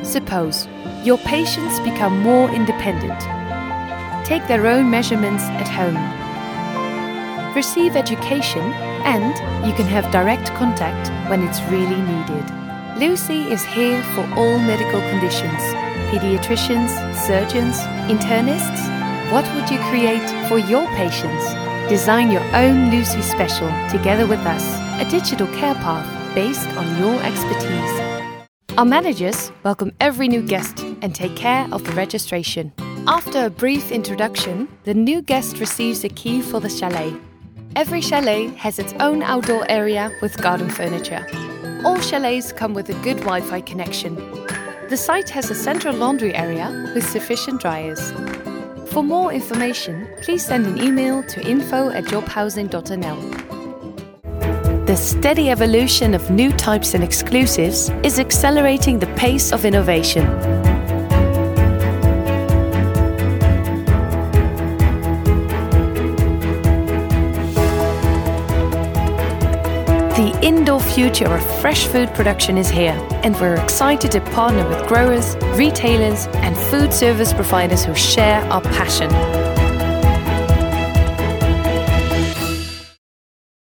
Suppose your patients become more independent. Take their own measurements at home. Receive education, and you can have direct contact when it's really needed. Lucy is here for all medical conditions. Pediatricians, surgeons, internists. What would you create for your patients? Design your own Lucy Special together with us, a digital care path based on your expertise. Our managers welcome every new guest and take care of the registration. After a brief introduction, the new guest receives a key for the chalet. Every chalet has its own outdoor area with garden furniture. All chalets come with a good Wi-Fi connection. The site has a central laundry area with sufficient dryers. For more information, please send an email to info@jobhousing.nl. The steady evolution of new types and exclusives is accelerating the pace of innovation. The indoor future of fresh food production is here, and we're excited to partner with growers, retailers, and food service providers who share our passion.